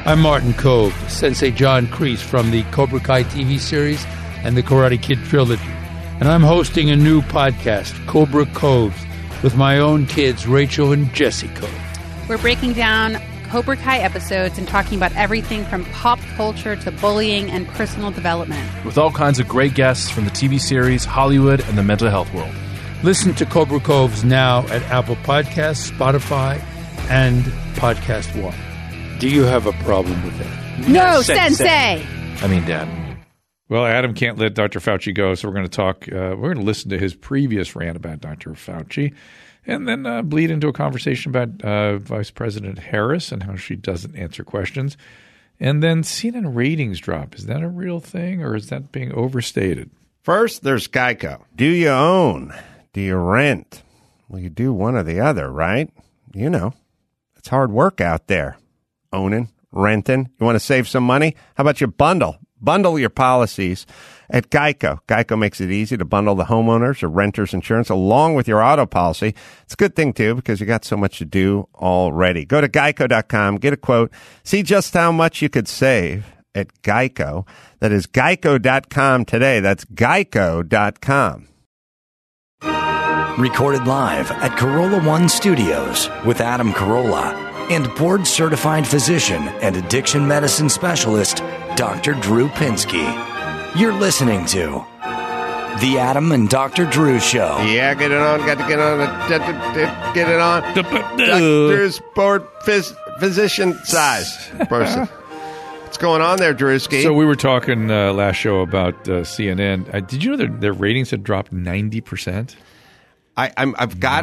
I'm Martin Kove, Sensei John Kreese from the Cobra Kai TV series and the Karate Kid trilogy. And I'm hosting a new podcast, Cobra Coves, with my own kids, Rachel and Jesse Kove. We're breaking down Cobra Kai episodes and talking about everything from pop culture to bullying and personal development. With all kinds of great guests from the TV series, Hollywood, and the mental health world. Listen to Cobra Coves now at Apple Podcasts, Spotify, and Podcast One. Do you have a problem with that? No, Sensei! I mean, Dad. Well, Adam can't let Dr. Fauci go, so we're going to talk. We're going to listen to his previous rant about Dr. Fauci, and then bleed into a conversation about Vice President Harris and how she doesn't answer questions, and then CNN ratings drop. Is that a real thing, or is that being overstated? First, there's Geico. Do you own? Do you rent? Well, you do one or the other, right? You know, it's hard work out there. Owning, renting. You want to save some money? How about you bundle? Bundle your policies at Geico. Geico makes it easy to bundle the homeowners or renters insurance along with your auto policy. It's a good thing, too, because you got so much to do already. Go to geico.com, get a quote, see just how much you could save at Geico. That is geico.com today. That's geico.com. Recorded live at Corolla One Studios with Adam Carolla and board-certified physician and addiction medicine specialist, Dr. Drew Pinsky. You're listening to The Adam and Dr. Drew Show. Yeah, get it on. Got to get on. Get it on. Drew's board physician size person. What's going on there, Drewski? So we were talking last show about CNN. Did you know their ratings had dropped 90%? I've got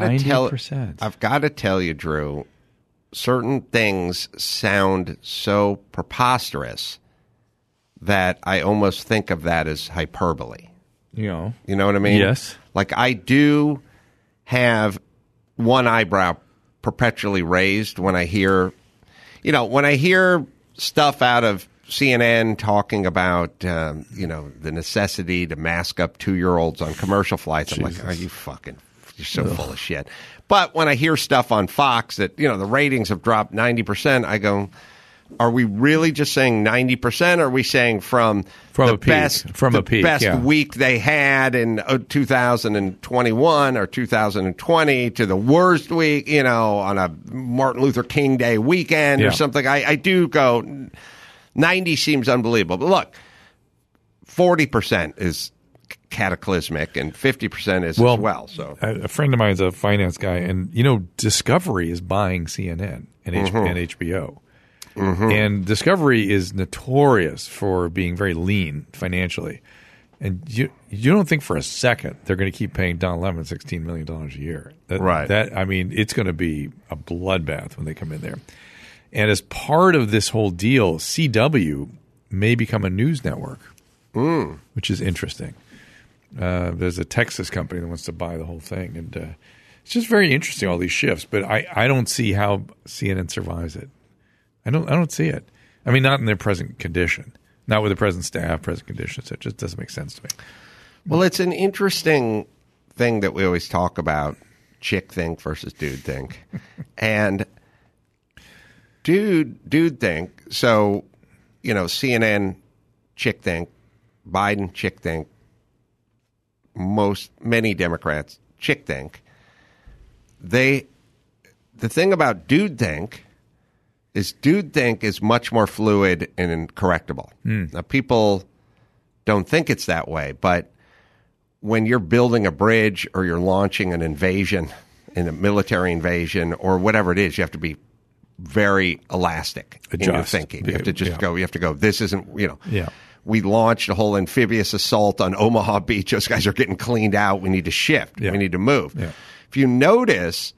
to tell you, Drew, certain things sound so preposterous that I almost think of that as hyperbole. You know what I mean? Yes. Like, I do have one eyebrow perpetually raised when I hear, stuff out of CNN talking about, the necessity to mask up 2-year-olds on commercial flights. I'm like, are you fucking... You're so full of shit. But when I hear stuff on Fox that, the ratings have dropped 90%, I go, are we really just saying 90%? Or are we saying from the best week they had in 2021 or 2020 to the worst week, on a Martin Luther King Day weekend or something? I do go, 90 seems unbelievable. But look, 40% is cataclysmic and 50% is as well. So a friend of mine is a finance guy, and Discovery is buying CNN and HBO. Mm-hmm. And Discovery is notorious for being very lean financially. And you don't think for a second they're going to keep paying Don Lemon $16 million a year. It's going to be a bloodbath when they come in there. And as part of this whole deal, CW may become a news network, which is interesting. There's a Texas company that wants to buy the whole thing, and it's just very interesting, all these shifts. But I don't see how CNN survives it. I don't see it. I mean, not in their present condition, not with the present staff, present conditions. It just doesn't make sense to me. Well, it's an interesting thing that we always talk about: chick think versus dude think, and dude think. So, CNN chick think, Biden chick think. Many Democrats chick think. The thing about dude think is much more fluid and incorrectable. Now, people don't think it's that way, but when you're building a bridge or you're launching an invasion, in a military invasion or whatever it is, you have to be very elastic in your thinking. You have to just go. You have to go. This isn't. Yeah. We launched a whole amphibious assault on Omaha Beach. Those guys are getting cleaned out. We need to shift. Yeah. We need to move. Yeah. If you notice,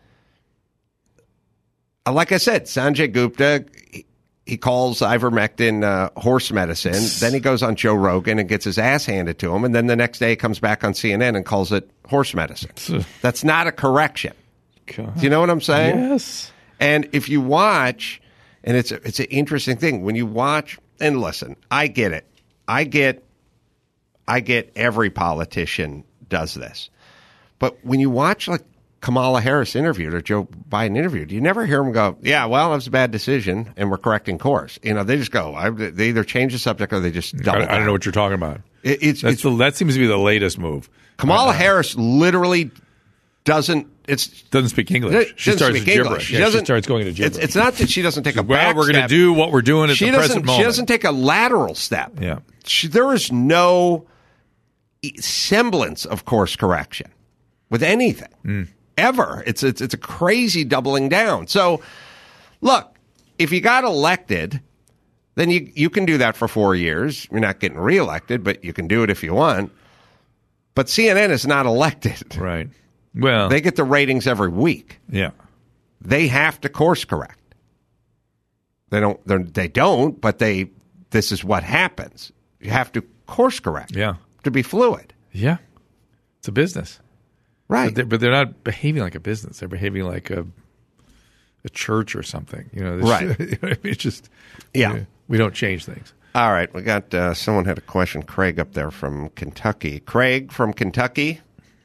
like I said, Sanjay Gupta, he calls ivermectin horse medicine. Then he goes on Joe Rogan and gets his ass handed to him. And then the next day he comes back on CNN and calls it horse medicine. That's not a correction. God. Do you know what I'm saying? Yes. And if you watch, and it's an interesting thing, when you watch, and listen, I get it. I get every politician does this. But when you watch like Kamala Harris interviewed or Joe Biden interviewed, you never hear them go, yeah, well, that was a bad decision and we're correcting course. They just go, they either change the subject or they just double down. I don't know what you're talking about. That seems to be the latest move. Kamala Harris literally doesn't speak English. She starts gibberish. She starts going into gibberish. It's not that she doesn't take a back we're going to do what we're doing at the present moment. She doesn't take a lateral step. Yeah. There is no semblance of course correction with anything ever. It's a crazy doubling down. So, look, if you got elected, then you can do that for 4 years. You're not getting reelected, but you can do it if you want. But CNN is not elected. Right. Well, they get the ratings every week. Yeah. They have to course correct. They don't, but this is what happens. You have to course correct. Yeah. To be fluid. Yeah. It's a business. Right. But they're not behaving like a business. They're behaving like a church or something. Right. It's just, we don't change things. All right. We got someone had a question. Craig up there from Kentucky. Craig from Kentucky.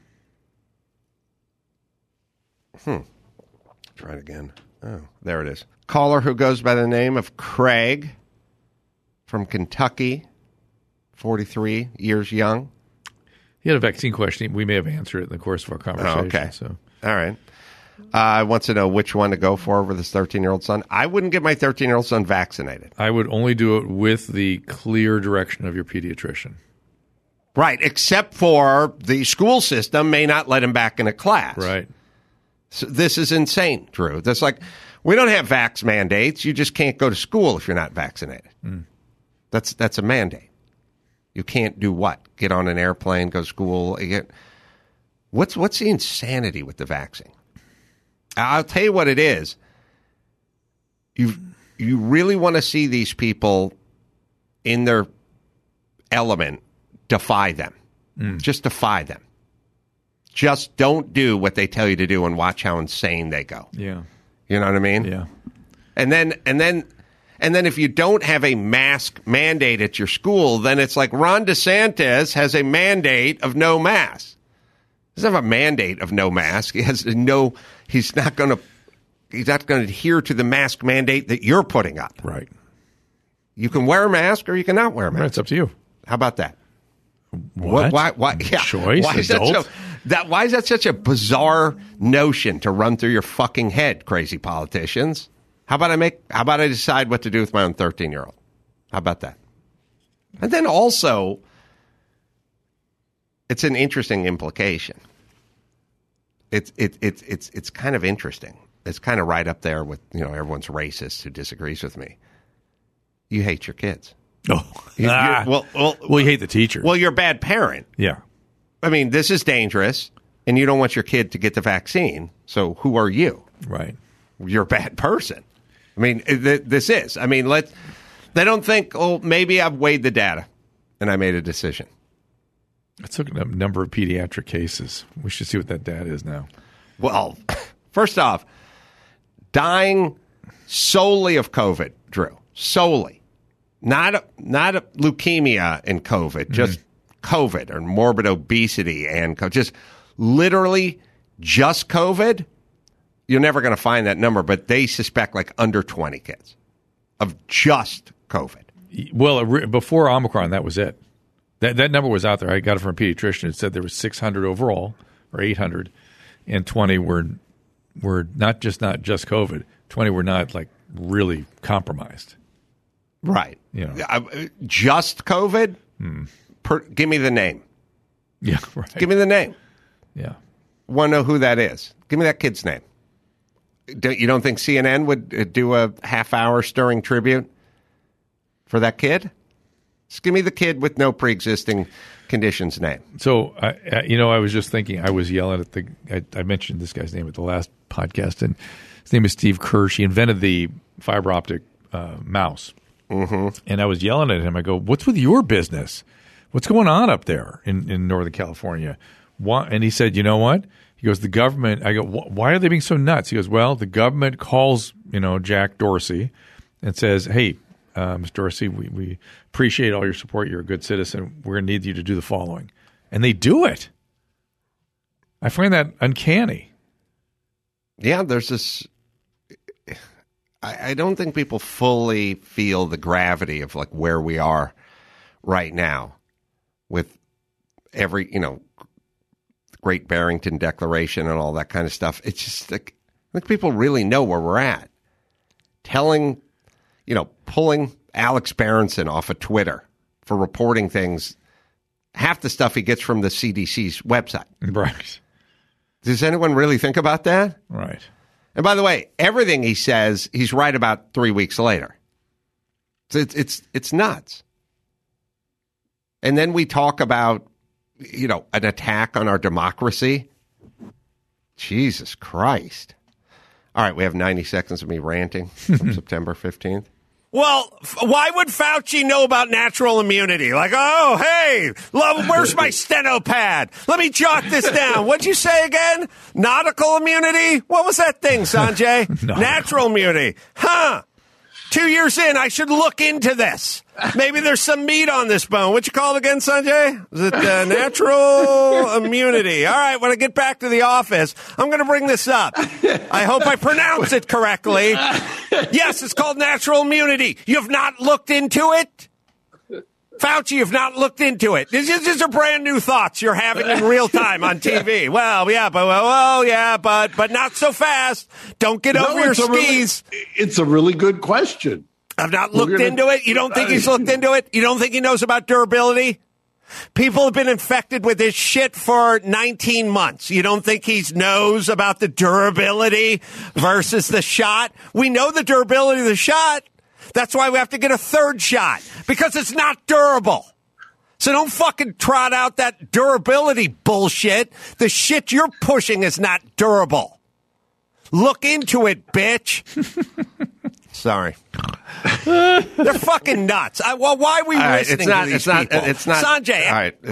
Try it again. Oh, there it is. Caller who goes by the name of Craig from Kentucky, 43 years young. He had a vaccine question. We may have answered it in the course of our conversation. Oh, okay. So. All right. Wants to know which one to go for with his 13-year-old son. I wouldn't get my 13-year-old son vaccinated. I would only do it with the clear direction of your pediatrician. Right, except for the school system may not let him back in a class. Right. So this is insane, Drew. That's like, we don't have vax mandates. You just can't go to school if you're not vaccinated. That's a mandate. You can't do what? Get on an airplane, go to school. What's the insanity with the vaccine? I'll tell you what it is. You really want to see these people in their element, defy them. Just defy them. Just don't do what they tell you to do and watch how insane they go. Yeah. You know what I mean? Yeah. And then if you don't have a mask mandate at your school, then it's like Ron DeSantis has a mandate of no mask. He doesn't have a mandate of no mask. He's not going to adhere to the mask mandate that you're putting up. Right. You can wear a mask or you cannot wear a mask. Right, it's up to you. How about that? What? Why? Yeah. Choice. Why is that such a bizarre notion to run through your fucking head, crazy politicians? How about I decide what to do with my own 13-year-old? How about that? And then also, it's an interesting implication. It's kind of interesting. It's kind of right up there with, everyone's racist who disagrees with me. You hate your kids. Oh, you hate the teacher. Well, you're a bad parent. Yeah. I mean, this is dangerous, and you don't want your kid to get the vaccine. So who are you? Right. You're a bad person. I mean, this is. I mean, they don't think, maybe I've weighed the data, and I made a decision. Let's look at a number of pediatric cases. We should see what that data is now. Well, first off, dying solely of COVID, Drew. Solely. Not leukemia and COVID, just COVID or morbid obesity and just literally just COVID. You're never going to find that number, but they suspect like under 20 kids of just COVID. Well, before Omicron, that was it. That number was out there. I got it from a pediatrician. It said there was 600 overall, or 800, and 20 were not just COVID. 20 were not like really compromised. Right. Just COVID? Give me the name. Yeah, right. Give me the name. Yeah. Want to know who that is? Give me that kid's name. You don't think CNN would do a half-hour stirring tribute for that kid? Just give me the kid with no pre-existing conditions name. So, I was just thinking, I was yelling at I mentioned this guy's name at the last podcast, and his name is Steve Kirsch. He invented the fiber optic mouse. And I was yelling at him. I go, what's with your business? What's going on up there in Northern California? And he said, you know what? He goes, the government. I go, why are they being so nuts? He goes, well, the government calls, Jack Dorsey and says, hey, Mr. Dorsey, we appreciate all your support. You're a good citizen. We're going to need you to do the following. And they do it. I find that uncanny. Yeah, there's this. I don't think people fully feel the gravity of like where we are right now with every, Great Barrington Declaration and all that kind of stuff. It's just like, I think people really know where we're at. Pulling Alex Berenson off of Twitter for reporting things, half the stuff he gets from the CDC's website. Right. Does anyone really think about that? Right. And by the way, everything he says, he's right about 3 weeks later. It's nuts. And then we talk about, an attack on our democracy. Jesus Christ. All right, we have 90 seconds of me ranting from September 15th. Well, why would Fauci know about natural immunity? Like, oh, hey, love, where's my steno pad? Let me jot this down. What'd you say again? Nautical immunity? What was that thing, Sanjay? Natural immunity. Huh. 2 years in, I should look into this. Maybe there's some meat on this bone. What you call it again, Sanjay? Is it natural immunity? All right, when I get back to the office, I'm going to bring this up. I hope I pronounce it correctly. Yes, it's called natural immunity. You have not looked into it? Fauci, you've not looked into it. These are brand new thoughts you're having in real time on TV. Well, yeah, but not so fast. Don't get over your skis. It's a really good question. I've not looked into it. You don't think he's looked into it? You don't think he knows about durability? People have been infected with this shit for 19 months. You don't think he knows about the durability versus the shot? We know the durability of the shot. That's why we have to get a third shot, because it's not durable. So don't fucking trot out that durability bullshit. The shit you're pushing is not durable. Look into it, bitch. Sorry. They're fucking nuts. Why are we listening to these people? It's not. Sanjay. All right.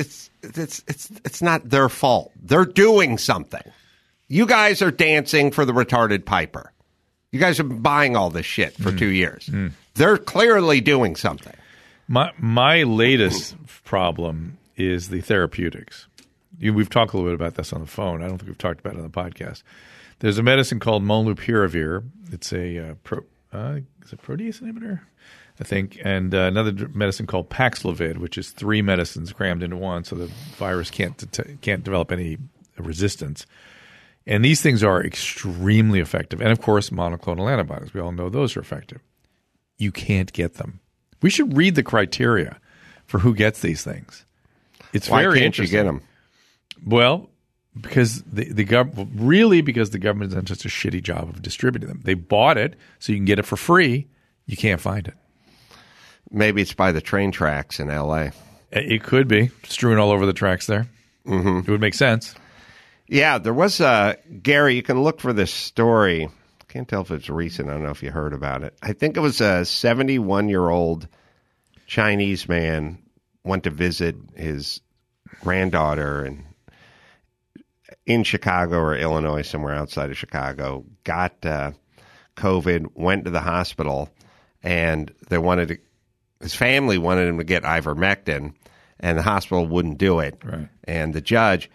It's not their fault. They're doing something. You guys are dancing for the retarded Piper. You guys have been buying all this shit for 2 years. They're clearly doing something. My latest problem is the therapeutics. We've talked a little bit about this on the phone. I don't think we've talked about it on the podcast. There's a medicine called molnupiravir. It's a is it protease inhibitor, I think, and another medicine called Paxlovid, which is 3 medicines crammed into one, so the virus can't develop any resistance. And these things are extremely effective. And, of course, monoclonal antibodies. We all know those are effective. You can't get them. We should read the criteria for who gets these things. It's Why very can't interesting. you get them? Well, because the government has done just a shitty job of distributing them. They bought it so you can get it for free. You can't find it. Maybe it's by the train tracks in L.A. It could be strewn all over the tracks there. Mm-hmm. It would make sense. Yeah, there was Gary, you can look for this story. Can't tell if it's recent. I don't know if you heard about it. I think it was a 71-year-old Chinese man went to visit his granddaughter in Chicago or Illinois, somewhere outside of Chicago, got COVID, went to the hospital, and his family wanted him to get ivermectin, and the hospital wouldn't do it. Right. And the judge...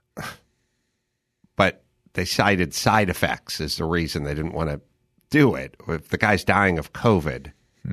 But they cited side effects as the reason they didn't want to do it. If the guy's dying of COVID,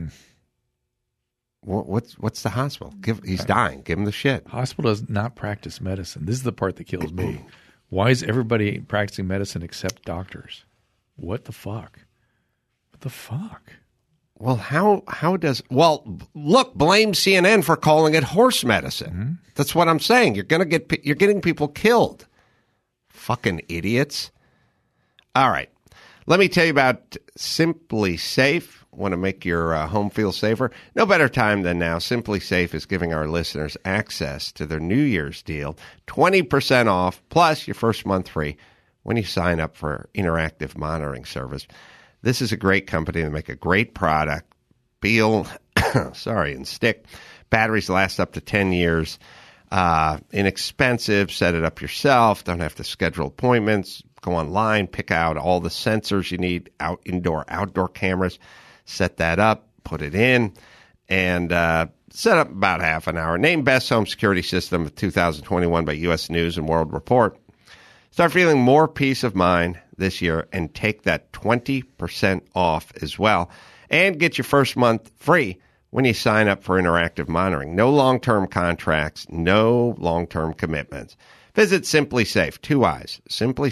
what's the hospital? He's dying. Give him the shit. Hospital does not practice medicine. This is the part that kills me. Why is everybody practicing medicine except doctors? What the fuck? What the fuck? Well, how does... Well, look, blame CNN for calling it horse medicine. Mm-hmm. That's what I'm saying. You're getting people killed. Fucking idiots. All right. Let me tell you about Simply Safe. Want to make your home feel safer? No better time than now. Simply Safe is giving our listeners access to their New Year's deal. 20% off, plus your first month free when you sign up for interactive monitoring service. This is a great company. They make a great product. Peel, and stick. Batteries last up to 10 years. Inexpensive, set it up yourself, don't have to schedule appointments, go online, pick out all the sensors you need, indoor, outdoor cameras, set that up, put it in, and set up about half an hour. Named Best Home Security System of 2021 by U.S. News and World Report. Start feeling more peace of mind this year and take that 20% off as well. And get your first month free when you sign up for interactive monitoring. No long-term contracts, no long-term commitments. Visit Simply Safe, 2 I's,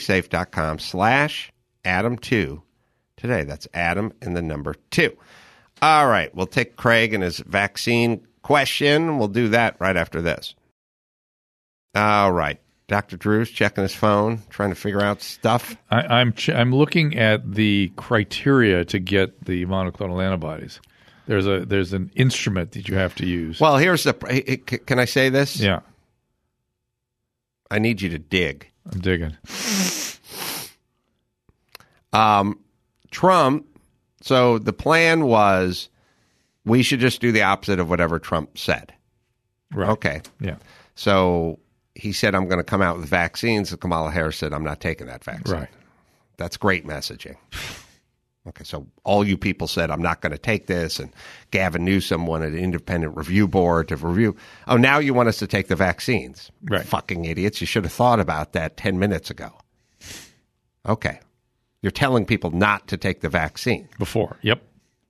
simplysafe.com/Adam2 today. That's Adam and the number 2. All right, we'll take Craig and his vaccine question. We'll do that right after this. All right. Dr. Drew's checking his phone, trying to figure out stuff. I'm looking at the criteria to get the monoclonal antibodies. There's an instrument that you have to use. Well, here's the. Can I say this? Yeah. I need you to dig. I'm digging. Trump. So the plan was we should just do the opposite of whatever Trump said. Right. Okay. Yeah. So he said, I'm going to come out with vaccines. And Kamala Harris said, I'm not taking that vaccine. Right. That's great messaging. Okay, so all you people said, I'm not going to take this, and Gavin Newsom wanted an independent review board to review. Oh, now you want us to take the vaccines. Right. Fucking idiots. You should have thought about that 10 minutes ago. Okay. You're telling people not to take the vaccine. Before. Yep.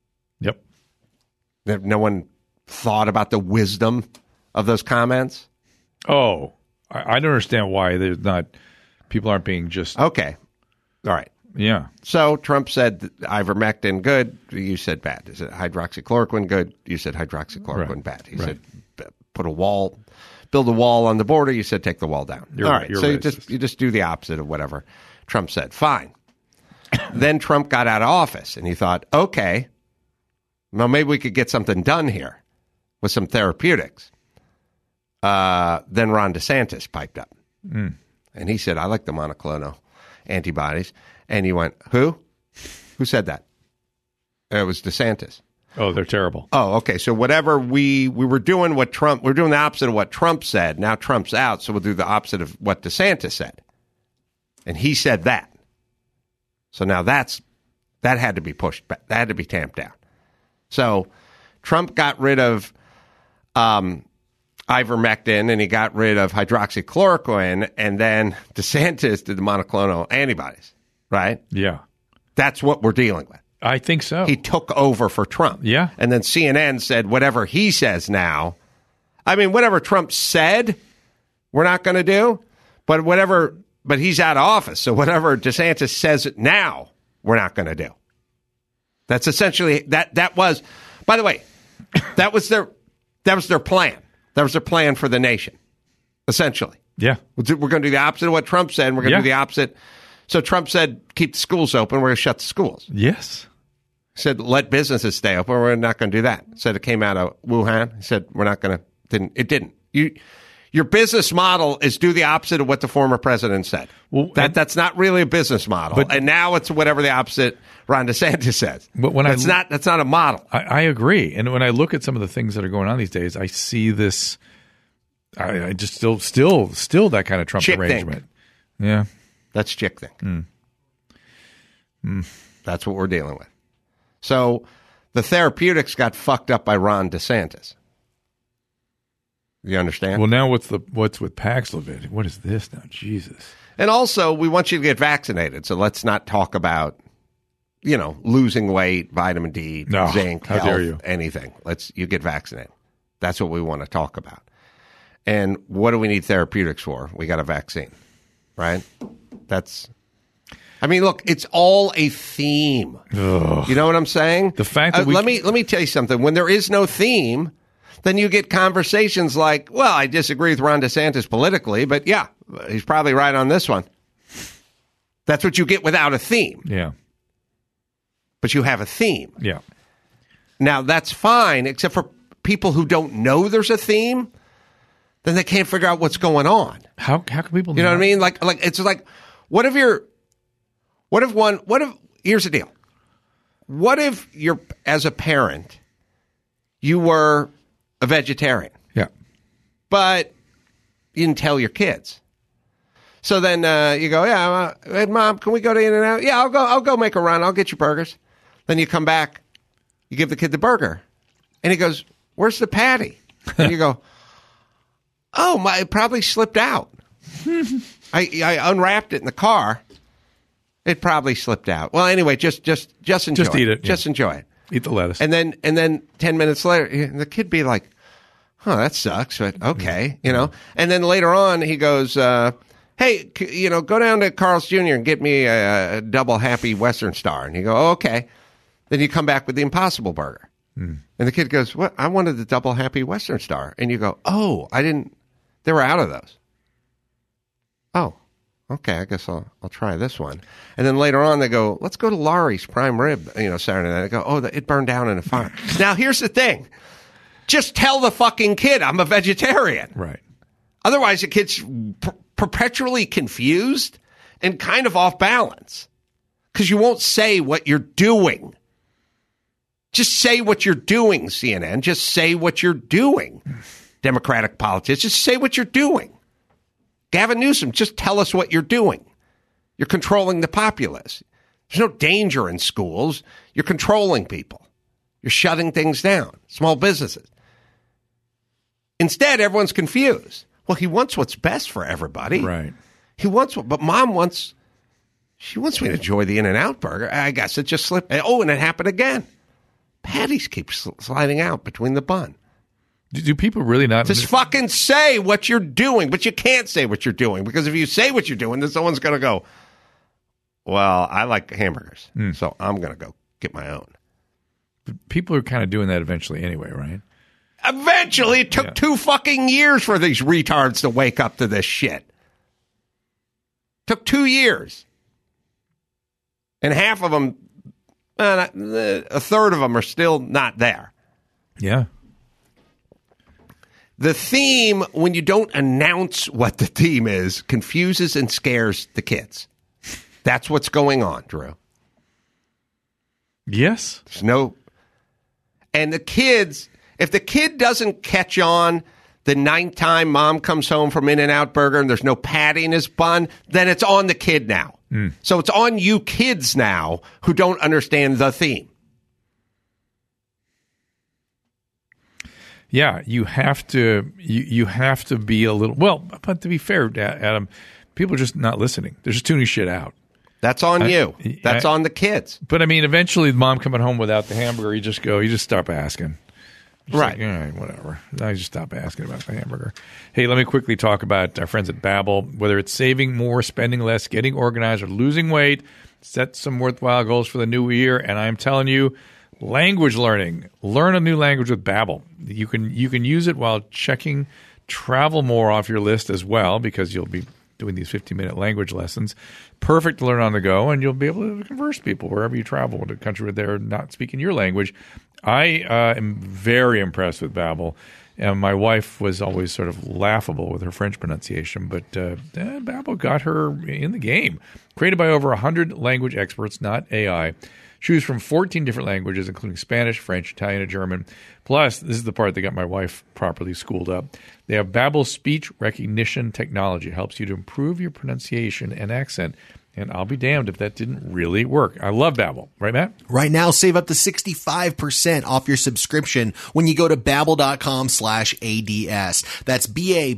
No one thought about the wisdom of those comments? Oh, I don't understand why there's not people aren't being just Okay. All right. Yeah. So Trump said ivermectin good. You said bad. Is it hydroxychloroquine good? You said hydroxychloroquine Right. bad. He Right. said build a wall on the border. You said take the wall down. You're All right. right. You're So racist. you just do the opposite of whatever Trump said. Fine. Then Trump got out of office and he thought, okay, well, maybe we could get something done here with some therapeutics. Then Ron DeSantis piped up. And he said, I like the monoclonal antibodies. And you went, who? Who said that? It was DeSantis. Oh, they're terrible. Oh, okay. So whatever we were doing we're doing the opposite of what Trump said. Now Trump's out, so we'll do the opposite of what DeSantis said. And he said that. So now that had to be pushed back. That had to be tamped down. So Trump got rid of ivermectin and he got rid of hydroxychloroquine, and then DeSantis did the monoclonal antibodies, right? Yeah. That's what we're dealing with. I think so. He took over for Trump. Yeah. And then CNN said whatever he says now. I mean, whatever Trump said, we're not going to do. But he's out of office. So whatever DeSantis says now, we're not going to do. That's essentially that was, by the way, that was their plan. That was their plan for the nation, essentially. Yeah. We're going to do the opposite of what Trump said. And we're going to do the opposite. So Trump said, keep the schools open. We're going to shut the schools. Yes. He said, let businesses stay open. We're not going to do that. Said it came out of Wuhan. He said, we're not going to. It didn't. Your business model is do the opposite of what the former president said. Well, that's not really a business model. And now it's whatever the opposite Ron DeSantis says. But that's not a model. I agree. And when I look at some of the things that are going on these days, I see this. I just still that kind of Trump chick arrangement. Think. Yeah, that's chick thing. That's what we're dealing with. So the therapeutics got fucked up by Ron DeSantis. You understand? Well, now what's with Paxlovid? What is this now? Jesus. And also, we want you to get vaccinated. So let's not talk about, losing weight, vitamin D, zinc, how dare health, you. anything. You get vaccinated. That's what we want to talk about. And what do we need therapeutics for? We got a vaccine, right? Look, it's all a theme. Ugh. You know what I'm saying? The fact that let me tell you something. When there is no theme, then you get conversations like, well, I disagree with Ron DeSantis politically, but yeah, he's probably right on this one. That's what you get without a theme. Yeah. But you have a theme. Yeah. Now, that's fine, except for people who don't know there's a theme, then they can't figure out what's going on. How can people You know what I mean? Like it's like, here's the deal. What if as a parent, you were a vegetarian? Yeah. But you didn't tell your kids. So then you go, yeah, hey, Mom, can we go to In-N-Out? Yeah, I'll go make a run. I'll get you burgers. Then you come back, you give the kid the burger. And he goes, where's the patty? And you go, oh, it probably slipped out. I unwrapped it in the car. It probably slipped out. Well, anyway, just enjoy Just eat it, Just enjoy it. Eat the lettuce. And then 10 minutes later, the kid be like, "Huh, that sucks," but okay, you know. And then later on, he goes, "Hey, go down to Carl's Jr. and get me a double Happy Western Star." And you go, "Oh, okay." Then you come back with the Impossible Burger, and the kid goes, "What? I wanted the double Happy Western Star." And you go, "Oh, I didn't. They were out of those." Oh. Okay, I guess I'll try this one. And then later on, they go, "Let's go to Laurie's Prime Rib, Saturday night." I go, "Oh, it burned down in a fire." Now, here's the thing. Just tell the fucking kid I'm a vegetarian. Right. Otherwise, the kid's perpetually confused and kind of off balance because you won't say what you're doing. Just say what you're doing, CNN. Just say what you're doing, Democratic politics. Just say what you're doing. Gavin Newsom, just tell us what you're doing. You're controlling the populace. There's no danger in schools. You're controlling people. You're shutting things down, small businesses. Instead, everyone's confused. Well, he wants what's best for everybody. Right. But Mom wants me to enjoy the In-N-Out burger. I guess it just slipped. Oh, and it happened again. Patties keep sliding out between the bun. Do people really not just fucking say what you're doing? But you can't say what you're doing because if you say what you're doing, then someone's going to go, "Well, I like hamburgers, so I'm going to go get my own." But people are kind of doing that eventually anyway, right? Eventually, it took 2 fucking years for these retards to wake up to this shit. Took 2 years, and half of them, a third of them, are still not there. Yeah. The theme, when you don't announce what the theme is, confuses and scares the kids. That's what's going on, Drew. Yes. And the kids, if the kid doesn't catch on the 9th time Mom comes home from In-N-Out Burger and there's no patty in his bun, then it's on the kid now. So it's on you kids now who don't understand the theme. Yeah, you have to. You have to be a little. Well, but to be fair, Adam, people are just not listening. They're just tuning shit out. That's on you. That's on the kids. But I mean, eventually, Mom coming home without the hamburger, you just stop asking. Right. Like, all right, whatever. I just stop asking about the hamburger. Hey, let me quickly talk about our friends at Babbel. Whether it's saving more, spending less, getting organized, or losing weight, set some worthwhile goals for the new year. And I'm telling you. Language learning. Learn a new language with Babbel. You can use it while checking travel more off your list as well because you'll be doing these 15-minute language lessons. Perfect to learn on the go, and you'll be able to converse people wherever you travel in a country where they're not speaking your language. I am very impressed with Babbel. And my wife was always sort of laughable with her French pronunciation, but Babbel got her in the game. Created by over 100 language experts, not AI. Choose from 14 different languages, including Spanish, French, Italian, and German. Plus, this is the part that got my wife properly schooled up. They have Babbel speech recognition technology. It helps you to improve your pronunciation and accent. And I'll be damned if that didn't really work. I love Babbel. Right, Matt? Right now, save up to 65% off your subscription when you go to Babbel.com/ADS. That's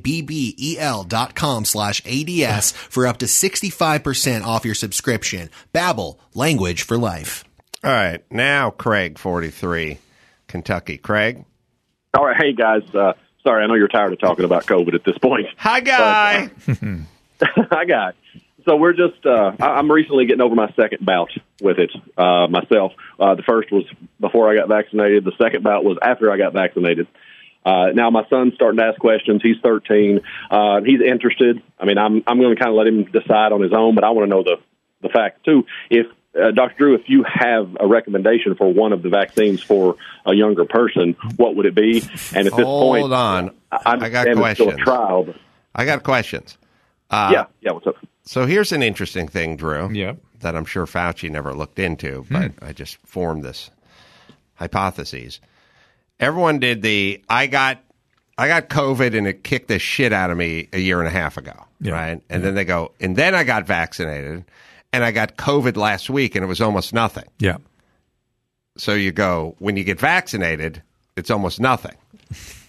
BABBEL.com/ADS for up to 65% off your subscription. Babbel, language for life. All right. Now, Craig, 43, Kentucky. Craig? All right. Hey, guys. Sorry, I know you're tired of talking about COVID at this point. Hi, Guy. Hi, Guy. So we're just, I'm recently getting over my second bout with it myself. The first was before I got vaccinated. The second bout was after I got vaccinated. Now my son's starting to ask questions. He's 13. He's interested. I mean, I'm going to kind of let him decide on his own, but I want to know the facts too. If Dr. Drew, if you have a recommendation for one of the vaccines for a younger person, what would it be? And at this point, hold on, I got questions. Still a trial, but I got questions. Yeah. What's up? So here's an interesting thing, Drew, that I'm sure Fauci never looked into, but I just formed this hypothesis. Everyone did I got COVID and it kicked the shit out of me a year and a half ago, right? And then they go, and then I got vaccinated and I got COVID last week and it was almost nothing. Yeah. So you go, when you get vaccinated, it's almost nothing.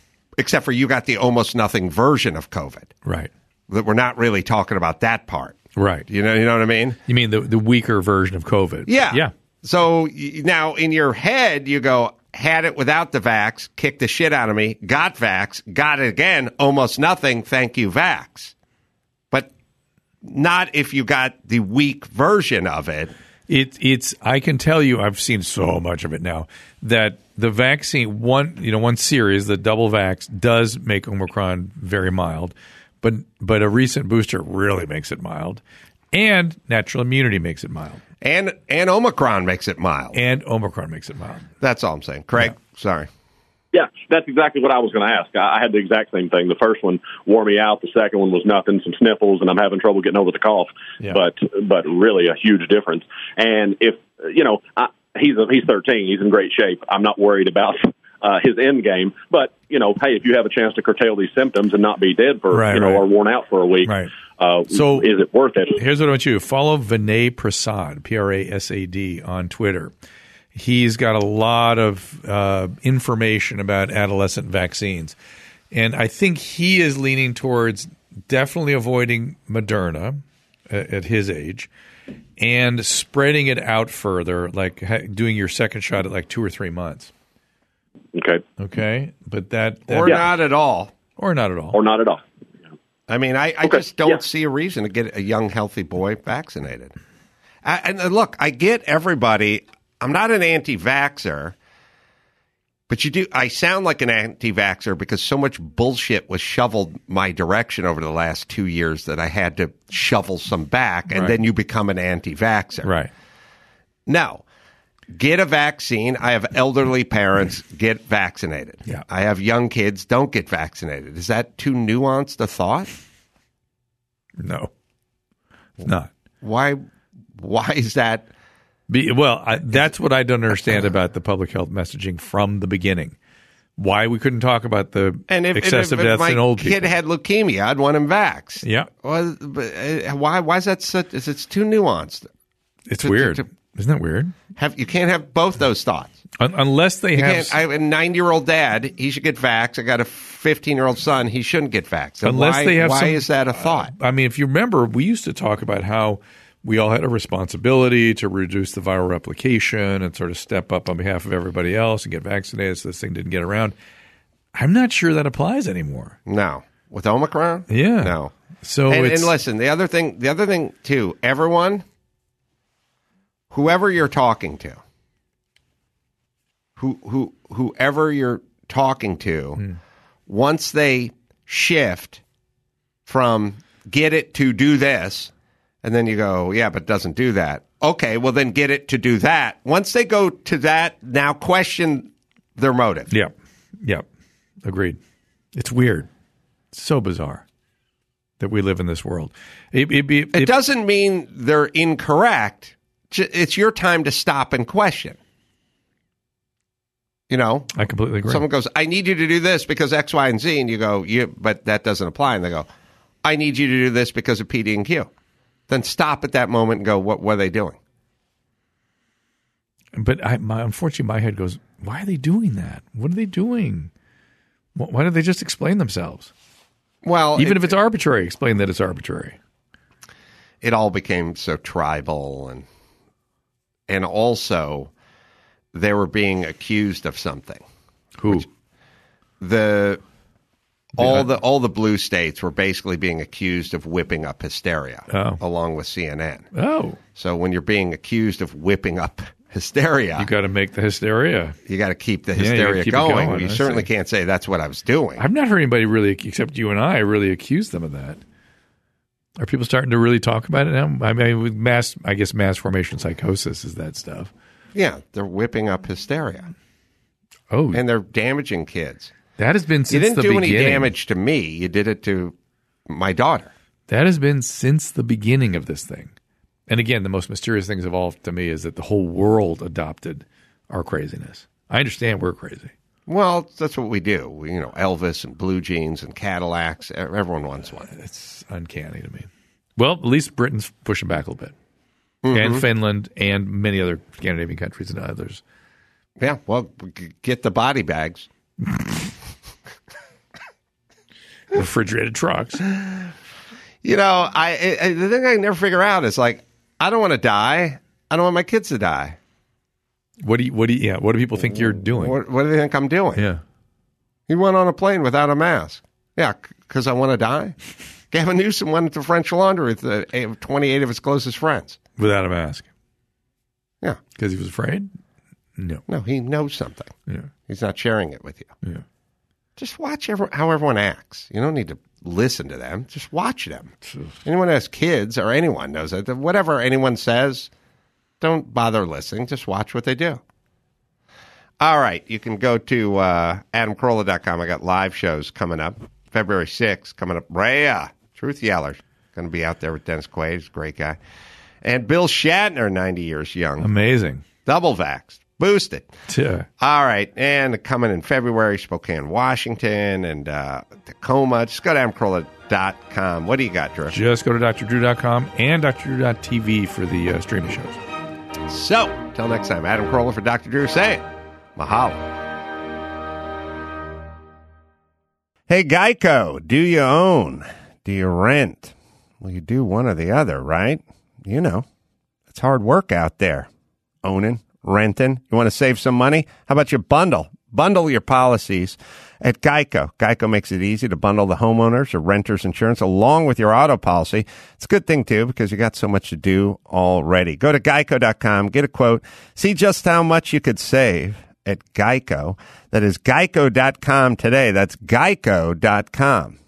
Except for you got the almost nothing version of COVID. Right. That we're not really talking about that part. Right. You know what I mean? You mean the weaker version of COVID? Yeah. Yeah. So now in your head, you go, had it without the vax, kicked the shit out of me, got vax, got it again, almost nothing, thank you, vax. But not if you got the weak version of it. It's. I can tell you, I've seen so much of it now that the vaccine, one series, the double vax, does make Omicron very mild, but a recent booster really makes it mild, and natural immunity makes it mild, and Omicron makes it mild, That's all I'm saying. Craig, sorry. Yeah, that's exactly what I was going to ask. I had the exact same thing. The first one wore me out. The second one was nothing, some sniffles, and I'm having trouble getting over the cough. Yeah. But really a huge difference. And if he's 13, he's in great shape. I'm not worried about his end game. But hey, if you have a chance to curtail these symptoms and not be dead for or worn out for a week, so is it worth it? Here's what I want you to follow: Vinay Prasad, Prasad, on Twitter. He's got a lot of information about adolescent vaccines. And I think he is leaning towards definitely avoiding Moderna at his age and spreading it out further, like doing your second shot at like 2 or 3 months. Okay. But that or not at all. Or not at all. Or not at all. I mean, I just don't see a reason to get a young, healthy boy vaccinated. And look, I get everybody. I'm not an anti-vaxxer, but I sound like an anti-vaxxer because so much bullshit was shoveled my direction over the last 2 years that I had to shovel some back, and then you become an anti-vaxxer. Right. No. Get a vaccine. I have elderly parents. Get vaccinated. Yeah. I have young kids. Don't get vaccinated. Is that too nuanced a thought? No. It's not. Why is that? That's what I don't understand about the public health messaging from the beginning. Why we couldn't talk about the excessive deaths in old people. If my kid had leukemia, I'd want him vaxxed. Yeah. Well, why is that such? It's too nuanced. It's weird. Isn't that weird? You can't have both those thoughts. Unless they have... I have a 90-year-old dad. He should get vaxxed. I got a 15-year-old son. He shouldn't get vaxxed. Why is that a thought? I mean, if you remember, we used to talk about how we all had a responsibility to reduce the viral replication and sort of step up on behalf of everybody else and get vaccinated so this thing didn't get around. I'm not sure that applies anymore. No. With Omicron? Yeah. No. So and listen, the other thing too, everyone, whoever you're talking to, whoever you're talking to, once they shift from get it to do this, and then you go, yeah, but it doesn't do that. Okay, well then get it to do that. Once they go to that, now question their motive. Yep. Agreed. It's weird. It's so bizarre that we live in this world. It doesn't mean they're incorrect. It's your time to stop and question. I completely agree. Someone goes, I need you to do this because X, Y, and Z. And you go, but that doesn't apply. And they go, I need you to do this because of PD and Q. Then stop at that moment and go, what are they doing? But unfortunately, my head goes, why are they doing that? What are they doing? Why don't they just explain themselves? Well, even if it's arbitrary, explain that it's arbitrary. It all became so tribal, and also they were being accused of something. Who? All the blue states were basically being accused of whipping up hysteria, along with CNN. Oh, so when you're being accused of whipping up hysteria, you got to make the hysteria. You got to keep the hysteria going. You certainly can't say that's what I was doing. I've not heard anybody really, except you and I, really accuse them of that. Are people starting to really talk about it now? I mean, with mass formation psychosis is that stuff. Yeah, they're whipping up hysteria. Oh, and they're damaging kids. That has been since the beginning. You didn't do any damage to me. You did it to my daughter. That has been since the beginning of this thing. And again, the most mysterious things of all to me is that the whole world adopted our craziness. I understand we're crazy. Well, that's what we do. Elvis and blue jeans and Cadillacs. Everyone wants one. It's uncanny to me. Well, at least Britain's pushing back a little bit. Mm-hmm. And Finland and many other Scandinavian countries and others. Yeah, well, get the body bags. Refrigerated trucks. You know, the thing I never figure out is like, I don't want to die. I don't want my kids to die. What do people think you're doing? What do they think I'm doing? Yeah. He went on a plane without a mask. Yeah, because I want to die. Gavin Newsom went to French Laundry with 28 of his closest friends. Without a mask. Yeah. Because he was afraid? No. No, he knows something. Yeah. He's not sharing it with you. Yeah. Just watch how everyone acts. You don't need to listen to them. Just watch them. Anyone who has kids or anyone knows that. Whatever anyone says, don't bother listening. Just watch what they do. All right. You can go to AdamCarolla.com. I got live shows coming up. February 6th coming up. Rhea, Truth Yeller, going to be out there with Dennis Quaid. He's a great guy. And Bill Shatner, 90 years young. Amazing. Double vaxxed. Boosted. Yeah. All right. And coming in February, Spokane, Washington, and Tacoma. Just go to AdamCarolla.com. What do you got, Drew? Just go to drdrew.com and drdrew.tv for the streaming shows. So, till next time, Adam Carolla for Dr. Drew saying, mahalo. Hey, Geico, do you own? Do you rent? Well, you do one or the other, right? You know, it's hard work out there. Owning, renting. You want to save some money? How about you bundle? Bundle your policies at Geico. Geico makes it easy to bundle the homeowners or renters insurance along with your auto policy. It's a good thing, too, because you got so much to do already. Go to geico.com, get a quote, see just how much you could save at Geico. That is geico.com today. That's geico.com.